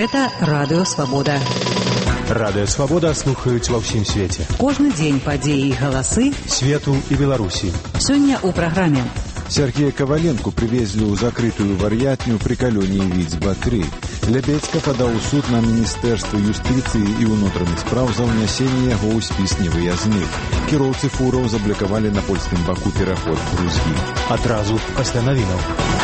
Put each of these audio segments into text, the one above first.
Гэта Радыё Свабода. Радыё Свабода слухаюць ва ўсім свеце. Кожны дзень падзеі і галасы свету і Беларусі. Сёння ў праграме. Сергея Коваленко привезли ў закрытую вар'ятню при калоніі Віцьба-3. Лебедзька падаў у суд на Міністэрства юстыцыі і ўнутраных спраў за ўнясенне яго ў спіс невыязных. Кіроўцы фураў заблакавалі на польскім баку пераход Грузгі. Адразу пасля навінаў.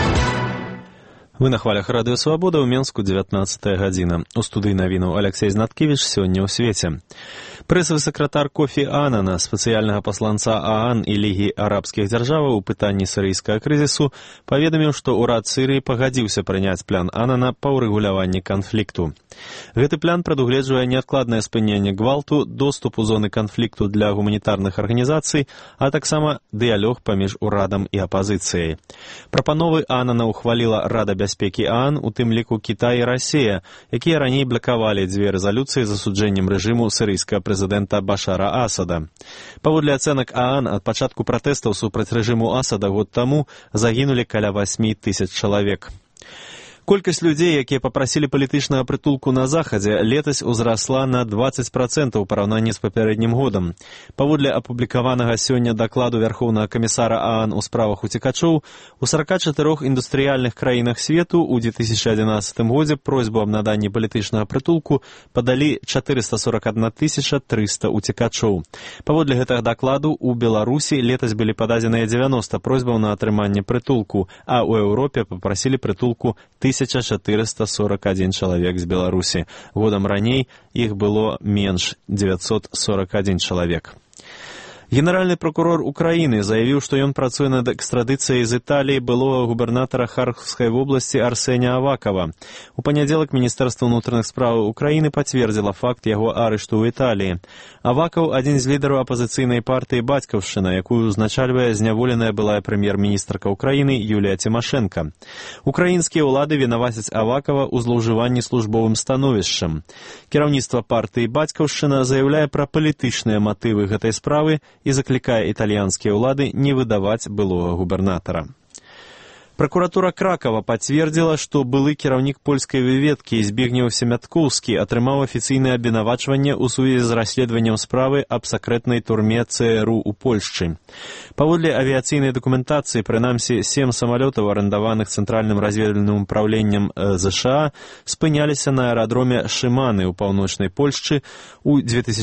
Вы на хвалях Радыё Свабода, ў Менску 19 гадзіна. У студыі навінаў Алексей Знаткевіч сёння ў свеце. Прэсавы сакратар Кофі Аннана, спецыяльнага пасланца ААН і Лігі арабскіх дзяржаваў у пытанні сірыйскага крызісу, паведаміў, што ўрад Сірыі пагадзіўся прыняць план Аннана па ўрэгуляванні канфлікту. Гэты план прадугледжвае неадкладнае спыненне гвалту, доступ у зоны канфлікту для гуманітарных арганізацый, а таксама дыялог паміж урадам і апазіцыяй. Прапановы Аннана ухваліла Рада бяспекі ААН, у тым ліку Кітай і Расія, якія раней блакавалі дзве рэзалюцыі з асуджэннем рэжыму сірыйскага прэзідэнта Башара Асада. Паводле ацэнак ААН, ад пачатку пратэстаў супраць рэжыму Асада год таму загінулі каля 8 000 чалавек. Колькасць людзей, якія папрасілі палітычнага прытулку на захадзе, летась узрасла на 20% у параўнанні з папярэднім годам. Паводле апублікаванага сёння дакладу Вярхоўнага камісара ААН у справах уцекачоў, у 44 індустрыяльных краінах свету ў 2011 годзе просьбу аб наданні палітычнага прытулку падалі 441 300 уцекачоў. Паводле гэтага дакладу у Беларусі летась былі пададзеныя 90 просьбаў на атрыманне прытулку, а ў Еўропе папрасілі прытулку 1441 чалавек з Беларусі. Годам раней іх было менш, 941 чалавек. Генеральны прокурор Украіны заявіў, што ён працуе над экстрадыцыяй з Італіі былога губернатара Харкаўскай вобласці Арсеня Авакова. У панядзелак Міністэрства ўнутраных спраў Украіны пацвердзіла факт яго арышту ў Італіі. Авакаў – адзін з лідараў апазіцыйнай партыі «Бацькаўшчына», якую узначальвае зняволеная былая прэм'ер-міністрка Украіны Юлія Цімашэнка. Украінскія ўлады вінавацяць Авакава ў злоўжыванні службовым становішчам. Кіраўніцтва партыі «Бацькаўшчына» заяўляе пра палітычныя матывы гэтай справы і заклікае італьянскія ўлады не выдаваць былога губернатара. Пракуратура Кракава пацвердзіла, што былы кіраўнік польскай выведкі Збігнеў Семяткоўскі атрымаў афіцыйнае абвінавачванне ў сувязі з расследаваннем справы аб сакрэтнай турме ЦРУ ў Польшчы. Паводле авіяцыйнай дакументацыі, прынамсі, 7 самалётаў, арендаваных Цэнтральным разведвальным управленнем ЗША, спыняліся на аэрадроме Шыманы ў паўночнай Польшчы ў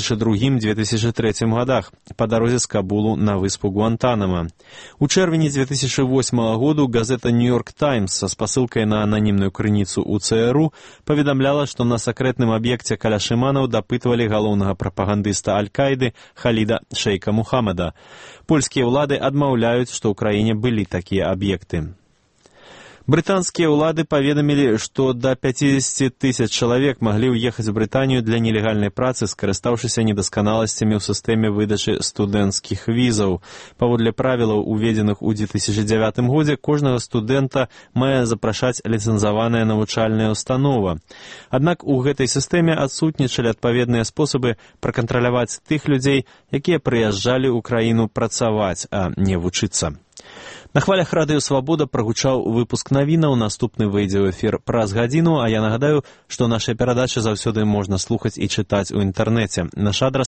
2002-2003 годах па дарозе з Кабулу на выспу Гуантанама. У чэрвені 2008 году газета «Нью-Йорк Таймс» со спасылкай на ананімную крыніцу ў ЦРУ паведамляла, што на сакрэтным аб'екце каля Шыманаў дапытвалі галоўнага прапагандыста Аль-Каіды Халіда Шейка Мухаммада. Польскія ўлады адмаўляюць, што ў краіне былі такія аб'екты. Брытанскія ўлады паведамілі, што да 50 000 чалавек маглі ўехаць у Брытанію для нелегальнай працы, скарыстаўшыся недасканаласцямі ў сістэме выдачы студэнцкіх візаў. Паводле правілаў, уведзеных у 2009 годзе, кожнага студэнта мае запрашаць ліцэнзаваная навучальная установа. Аднак у гэтай сістэме адсутнічалі адпаведныя спосабы пракантраляваць тых людзей, якія прыязджалі ў краіну працаваць, а не вучыцца. На хвалях Радыё Свабода прагучаў выпуск навінаў, наступны выйдзе ў эфір праз гадзіну, а я нагадаю, што нашыя перадачы заўсёды можна слухаць і чытаць у інтэрнэце. Наш адрас